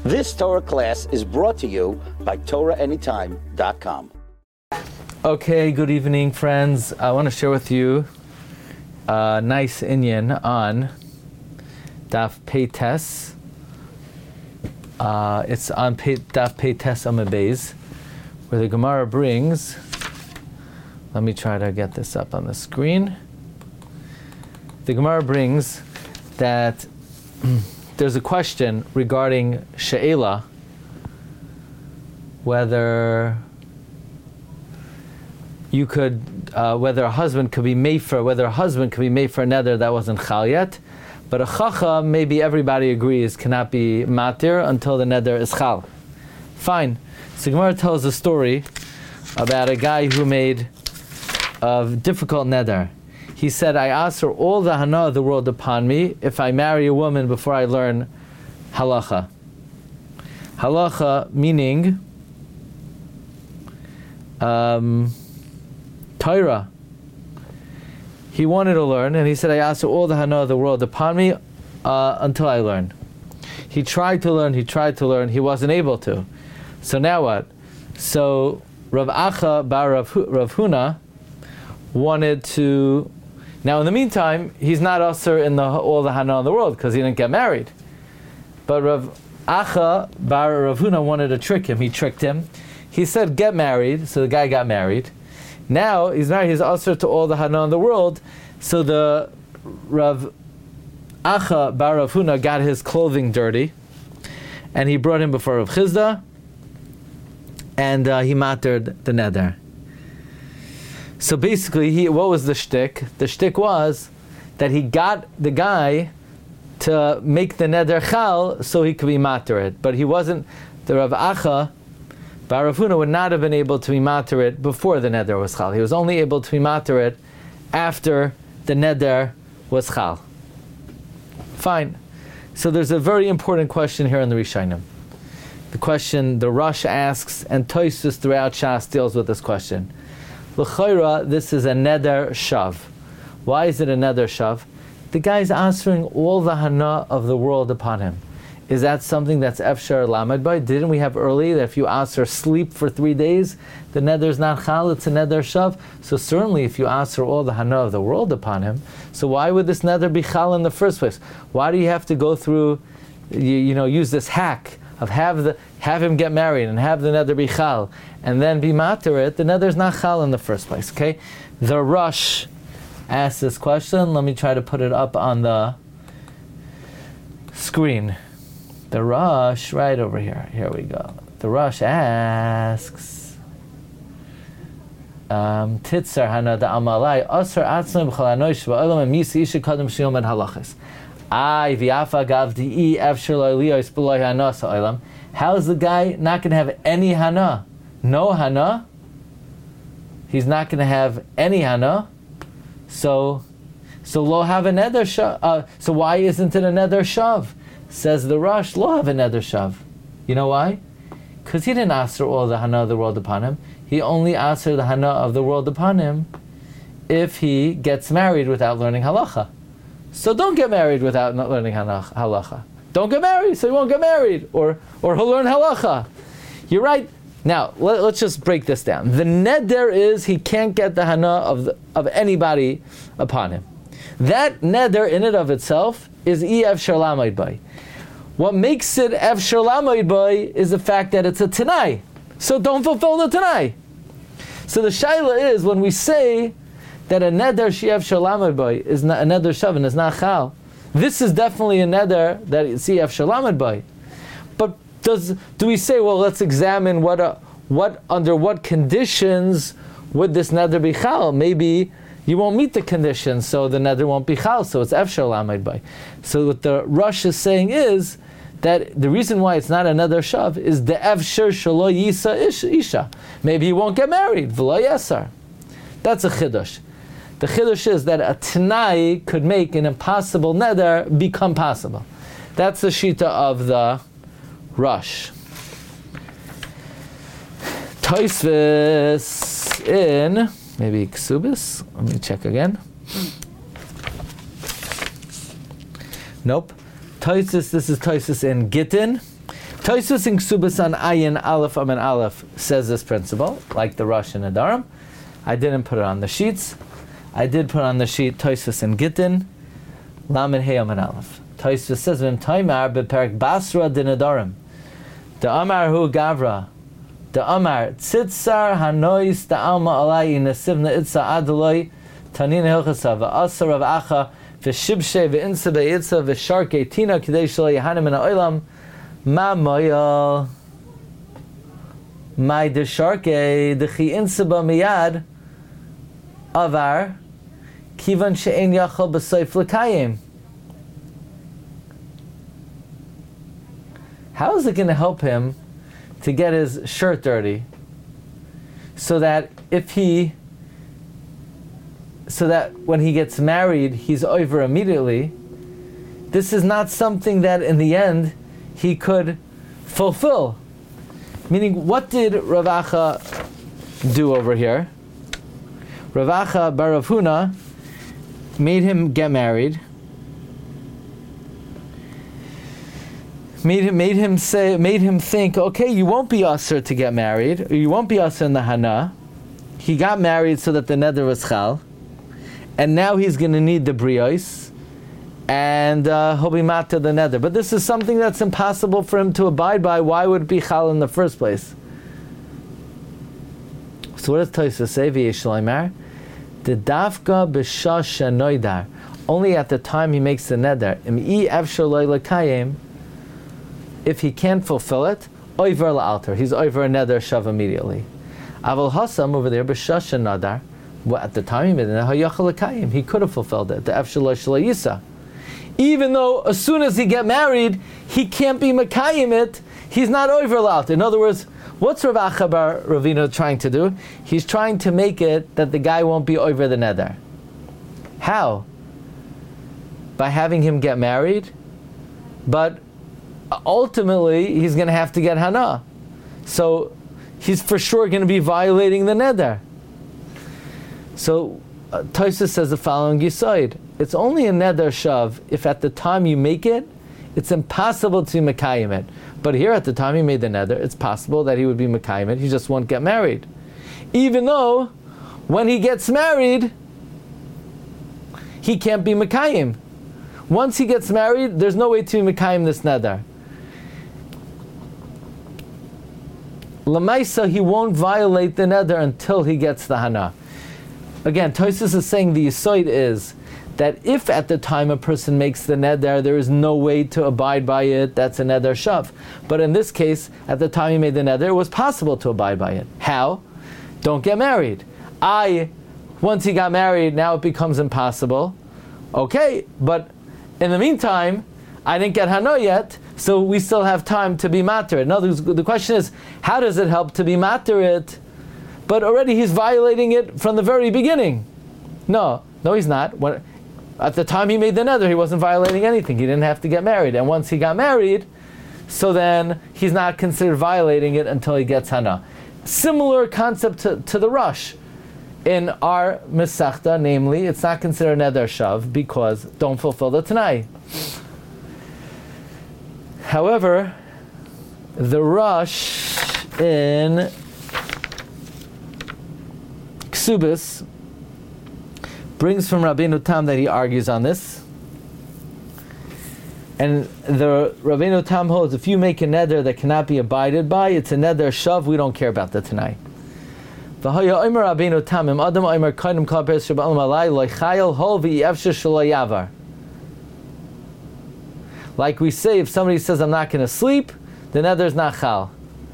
This Torah class is brought to you by TorahAnytime.com. Okay, good evening, friends. I want to share with you a nice inyan on Daf Pei Tes. It's on Daf Pei Tes Amud Beis, where the Gemara brings. Let me try to get this up on the screen. The Gemara brings that there's a question regarding she'ela, whether you could, whether a husband could be made for a neder that wasn't chal yet, but a chacha, maybe everybody agrees, cannot be matir until the neder is chal. Fine. So Gemara tells a story about a guy who made a difficult neder. He said, I ask for all the hana of the world upon me if I marry a woman before I learn halacha. Halacha meaning Torah. He wanted to learn, and he said, I ask for all the hana of the world upon me until I learn. He tried to learn, he wasn't able to. So now what? So Rav Acha bar Rav Huna wanted to. Now, in the meantime, he's not usher in all the hana in the world because he didn't get married. But Rav Acha bar Rav Huna wanted to trick him. He tricked him. He said, get married. So the guy got married. Now he's married. He's usher to all the hana in the world. So the Rav Acha bar Rav Huna got his clothing dirty, and he brought him before Rav Chizda, and he matered the neder. So basically, what was the shtick? The shtick was that he got the guy to make the neder chal so he could be mater it. But he wasn't, the Rav Acha bar Rav Huna would not have been able to be mater it before the neder was chal. He was only able to be mater it after the neder was chal. Fine. So there's a very important question here in the Rishonim. The question the Rosh asks, and Tosfos throughout Shas deals with this question. L'chayra, this is a neder shav. Why is it a neder shav? The guy's answering all the hana of the world upon him. Is that something that's efshar lamed by? Didn't we have earlier that if you answer sleep for 3 days, the neder is not chal, it's a neder shav? So certainly if you answer all the hana of the world upon him, so why would this neder be chal in the first place? Why do you have to go through, use this hack of have him get married and have the neder be chal and then be mater it? The neder is not chal in the first place. Okay, the Rosh asked this question. Let me try to put it up on the screen. The Rosh, right over here. Here we go. The Rosh asks, Titzar hana da amalai asar atzma b'chal hanoish v'olam emisi isha kadam shiyom and halachas. Ay v'yafa gav di'i efshir lo liyos b'loy hana sa'olam. How's the guy not going to have any hana? No hana. He's not going to have any hana. So lo have a neder shav. So why isn't it a neder shav? Says the Rosh, lo have a neder shav. You know why? Because he didn't answer all the hana of the world upon him. He only answered the hana of the world upon him if he gets married without learning halacha. So don't get married without not learning halacha. Don't get married, so he won't get married, or he'll learn halacha. You're right. Now let's just break this down. The neder is he can't get the hana of anybody upon him. That neder in and of itself is efshar lamed by. What makes it efshar lamed by is the fact that it's a tanai. So don't fulfill the tanai. So the shaila is when we say that a neder she efshar lamed by is not a neder shav and is not chal. This is definitely a neder that it's efshar lamed by. But do we say, well, let's examine under what conditions would this neder be chal? Maybe you won't meet the conditions, so the neder won't be chal, so it's efshar lamed by. So what the Rosh is saying is that the reason why it's not a neder shav is the efshar shelo yisa isha. Maybe he won't get married, v'lo yasar. That's a chiddush. The chiddush is that a tanai could make an impossible neder become possible. That's the shita of the Rosh. Tosfos in maybe Ksubis. Let me check again. Nope. Tosfos. This is Tosfos in Gittin. Tosfos in Ksubas on Ayin Aleph Amen Aleph says this principle, like the Rosh and Adarim. I didn't put it on the sheets. I did put on the sheet Tosfos in Gittin, Lamed Hey Amen Aleph. Tosfos says, "V'im Taimar bePerak Basra din Adarim, the Amar Hu Gavra, the Amar Tzitzar Hanois the Alma Alai Nesivna Itza Adaloi Tanina Hilchasa v'Asar of Acha v'Shibshe v'Insa v'Itza v'Sharke Tina Kidei Shalai Yahanim min Ha'olam Ma Moyal My de Sharke Dechi Insa ba Miyad Avar Kivan She'en Yachal B'Soif L'Kayim." How is it going to help him to get his shirt dirty so that when he gets married, he's over immediately? This is not something that in the end he could fulfill. Meaning, what did Rav Acha do over here? Rav Acha bar Rav Huna made him get married. Made him think, okay, you won't be usher to get married, or you won't be usher in the Hana. He got married so that the neder was chal, and now he's going to need the brios, and he'll be matter the neder. But this is something that's impossible for him to abide by. Why would it be chal in the first place? So what does Tosfos say? V'yeshloimar, the dafka b'shash shenoidar. Only at the time he makes the neder. Im efshar lo lekayim. If he can't fulfill it, oiver la'alter, he's over a neder shav immediately. Aval hasam over there, b'shasha nadar, at the time he made it, hayachal l'kayim, he could have fulfilled it, the efshalo shalayisa. Even though as soon as he get married, he can't be makayim it, he's not over la'alter. In other words, what's Rav Acha bar Ravina trying to do? He's trying to make it that the guy won't be over the neder. How? By having him get married, but ultimately he's going to have to get hana, so he's for sure going to be violating the neder. So Tosfos says the following yisoid: it's only a neder shav if at the time you make it, it's impossible to mekayim it. But here at the time he made the neder, it's possible that he would be mekayim it. He just won't get married, even though when he gets married, he can't be mekayim. Once he gets married, there's no way to be mekayim this neder. Lamaisa, he won't violate the neder until he gets the hana. Again, Tosfos is saying the yisoid is that if at the time a person makes the neder, there is no way to abide by it, that's a neder shav. But in this case, at the time he made the neder, it was possible to abide by it. How? Don't get married. Once he got married, now it becomes impossible. Okay, but in the meantime, I didn't get hana yet, so we still have time to be matter. In other words, the question is, how does it help to be matter it? But already he's violating it from the very beginning. No, he's not. At the time he made the neder, he wasn't violating anything. He didn't have to get married. And once he got married, so then he's not considered violating it until he gets hana. Similar concept to the rush. In our Mesachta, namely, it's not considered neder shav because don't fulfill the Tanai. However, the rush in Ksubis brings from Rabbeinu Tam that he argues on this. And the Rabbeinu Tam holds, if you make a neder that cannot be abided by, it's a neder shav, we don't care about the Tanai. Like we say, if somebody says, I'm not going to sleep, the neder is not chal.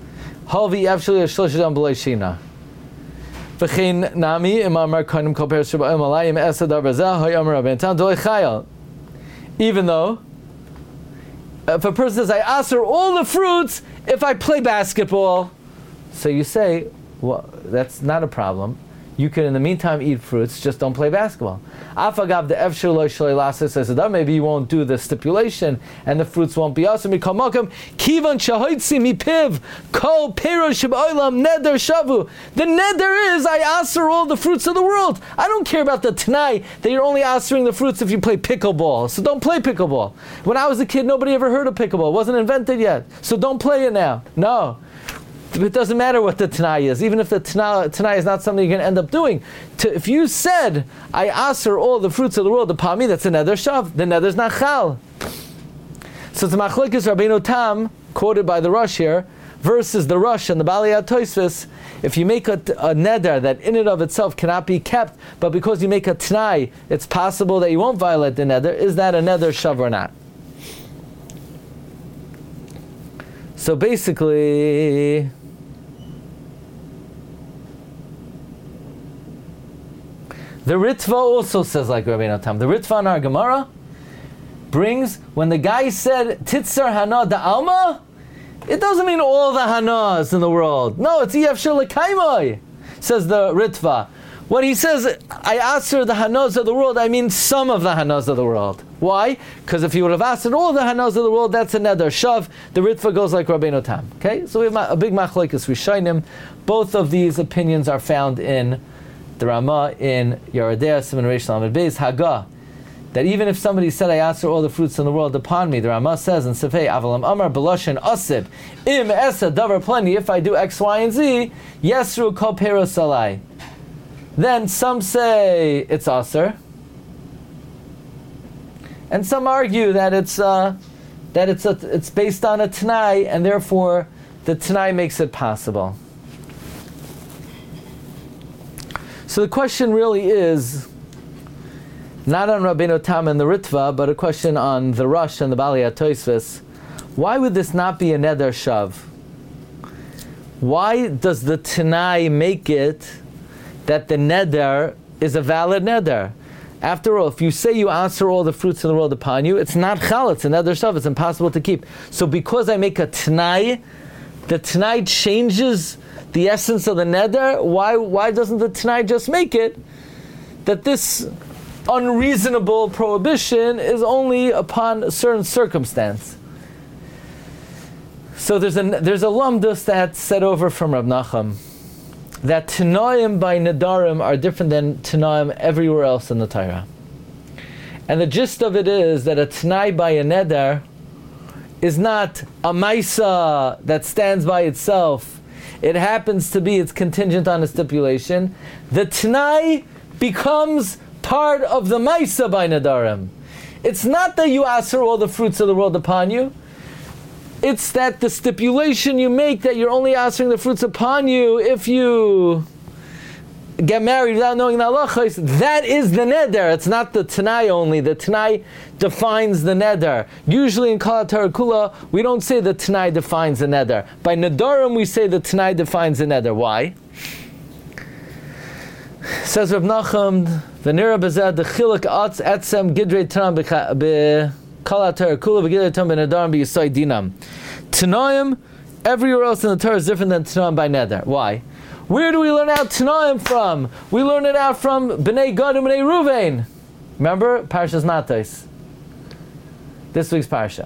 Even though, if a person says, I aser all the fruits if I play basketball, so you say, well, that's not a problem. You can, in the meantime, eat fruits, just don't play basketball. Afagav the efshir lo shalei laseh says that maybe you won't do the stipulation and the fruits won't be awesome. Kivan shahoitzi mipiv kol perosh b'olam neder shavu. The neder is I aser all the fruits of the world. I don't care about the Tanai that you're only asering the fruits if you play pickleball. So don't play pickleball. When I was a kid, nobody ever heard of pickleball. It wasn't invented yet. So don't play it now. No. It doesn't matter what the Tanai is. Even if the Tanai is not something you're going to end up doing. If you said, I aser all the fruits of the world, the Pami, that's a neder shav. The neder's not chal. So it's Machlokes Rabbeinu Tam, quoted by the Rosh here, versus the Rosh and the Balei HaTosfos. If you make a neder that in and of itself cannot be kept, but because you make a Tanai, it's possible that you won't violate the neder, is that a neder shav or not? So basically, the Ritva also says like Rabbeinu Tam. The Ritva in our Gemara brings, when the guy said, Titzar Hana da Alma, it doesn't mean all the Hanas in the world. No, it's Iyaf Shel Kaimai, says the Ritva. When he says, I answer the Hanas of the world, I mean some of the Hanas of the world. Why? Because if you would have answered all the Hanas of the world, that's a neder shav. The Ritva goes like Rabbeinu Tam. Okay? So we have a big machlokes Rishonim. Both of these opinions are found in the Ramah in Yeridea, Siman Reish Lamed Beis, Haggah, that even if somebody said, I answer all the fruits in the world upon me, the Ramah says in Sefei, Avalam Amar Beloshin Asib, Im Esa Davar Plenty, if I do X, Y, and Z, Yesru Kol Peros Alai. Then some say it's Aser, and some argue that it's based on a Tanai, and therefore the Tanai makes it possible. So the question really is not on Rabbeinu Tam and the Ritva, but a question on the Rosh and the Balei HaTosfos. Why would this not be a neder shav? Why does the Tanai make it that the neder is a valid neder? After all, if you say you answer all the fruits in the world upon you, it's not chal, it's a neder shav, it's impossible to keep. So because I make a Tanai, the Tanai changes the essence of the neder. Why doesn't the Tanai just make it that this unreasonable prohibition is only upon a certain circumstance? So there's a lamdus that's set over from Rab Nachum that Tanaim by Nedarim are different than Tanaim everywhere else in the Torah. And the gist of it is that a Tanai by a Neder is not a Maisa that stands by itself. It happens to be, it's contingent on a stipulation. The Tanai becomes part of the Maisa by Nedarim. It's not that you aser all the fruits of the world upon you. It's that the stipulation you make that you're only asering the fruits upon you if you get married without knowing the halachos, that is the neder. It's not the Tanai only. The Tanai defines the neder. Usually in Kol HaTorah Kula, we don't say the Tanai defines the neder. By Nedarim, we say the Tanai defines the neder. Why? Says Rab Nachum, V'nira b'zeh d'chiluk atz etzem gidrei Tanam Kol HaTorah Kula v'gidrei Tanam b'nedarim b'yisai dinam. Tanaim, everywhere else in the Torah is different than Tanaim by neder. Why? Where do we learn out Tanaim from? We learn it out from Bnei Gad and Bnei Ruvain. Remember? Parshas Matos. This week's Parsha.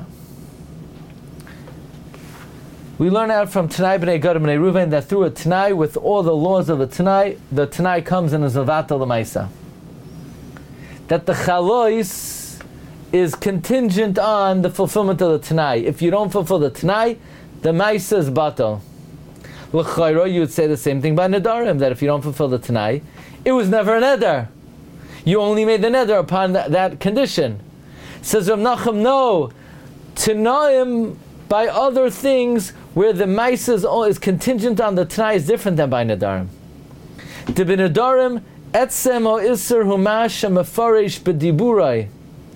We learn out from Tanai Bnei Gad and Bnei Ruvain that through a Tanai, with all the laws of the Tanai comes in a Zavatal L'maisa. That the Chalois is contingent on the fulfillment of the Tanai. If you don't fulfill the Tanai, the Maisa is Batal. L'chayro, you would say the same thing by Nedarim, that if you don't fulfill the Tanai, it was never a Neder. You only made the Neder upon that condition. Says Rav Nachum, no. Tanaim by other things where the Maisa is contingent on the Tanai is different than by Nedarim. The Nedarim, etzem o iser humash mefaresh b'diburai.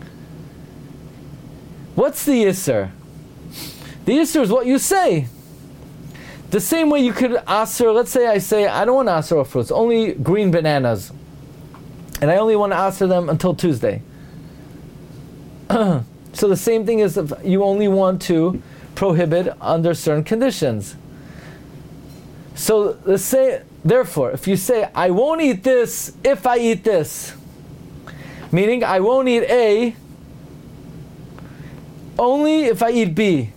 What's the Yisr? The Yisr is what you say. The same way you could aser, let's say I say, I don't want to aser all fruits, only green bananas. And I only want to aser them until Tuesday. So the same thing is if you only want to prohibit under certain conditions. So let's say Therefore, if you say, I won't eat this if I eat this, meaning I won't eat A only if I eat B.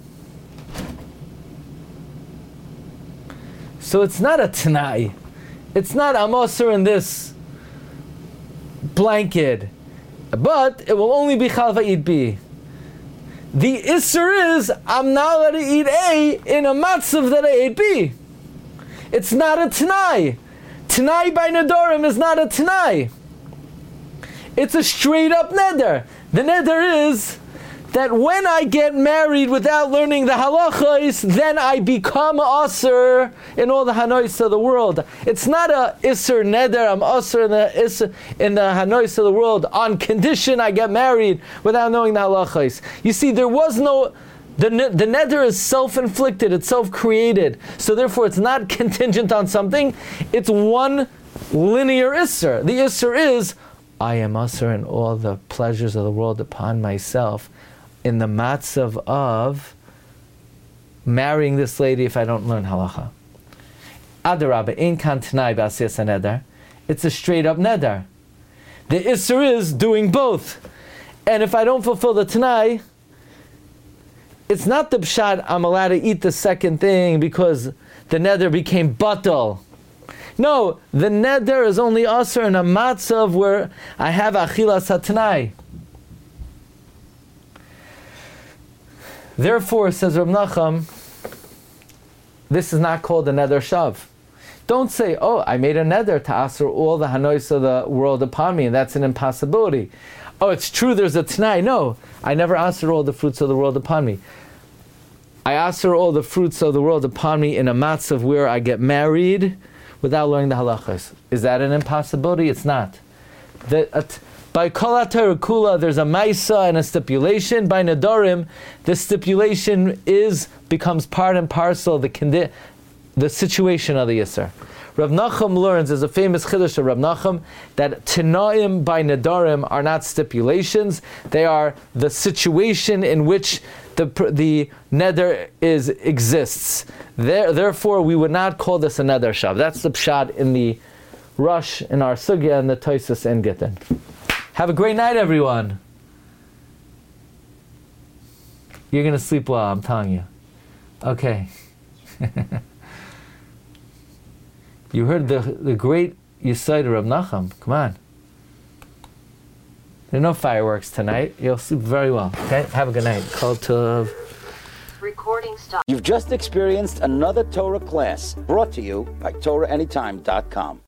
So it's not a Tanai. It's not I'm Osir in this blanket, but it will only be Chal if I eat B. The Isser is I'm not allowed to eat A in a matzav that I ate B. It's not a Tanai. Tanai by Nedarim is not a Tanai. It's a straight up neder. The neder is that when I get married without learning the halachos, then I become Asr in all the Hanois of the world. It's not a Isser neder, I'm Asr in the Hanois of the world on condition I get married without knowing the halachos. You see, there was no... The neder is self-inflicted, it's self-created. So therefore it's not contingent on something, it's one linear Isser. The Isser is, I am Asr in all the pleasures of the world upon myself in the matzav of marrying this lady if I don't learn halacha. Adarabba, ein kan t'nai b'asiyas neder. It's a straight up neder. The Isser is doing both. And if I don't fulfill the t'nai, it's not the pshat I'm allowed to eat the second thing because the neder became batal. No, the neder is only asr in a matzav where I have achilas hatanai. Therefore, says Reb Nachum, this is not called a neder shav. Don't say, oh, I made a neder to asr all the hanois of the world upon me, and that's an impossibility. Oh, it's true there's a t'nai. No, I never asr all the fruits of the world upon me. I asr all the fruits of the world upon me in a matzav where I get married without learning the halachas. Is that an impossibility? It's not. By kol HaTorah kula, there's a maisa and a stipulation. By nedarim, the stipulation becomes part and parcel of the situation of the Yisr. Rav Nachum learns, there's a famous chiddush of Rav Nachum, that Tanaim by Nedarim are not stipulations, they are the situation in which the neder exists. Therefore, we would not call this a neder shav. That's the pshat in the Rush, in our sugya, and the Tosfos and Gittin. Have a great night, everyone. You're going to sleep well, I'm telling you. Okay. You heard the great Yesod Reb Nachum. Come on. There are no fireworks tonight. You'll sleep very well. Okay? Have a good night. Kol tov. Recording stop. You've just experienced another Torah class brought to you by TorahAnytime.com.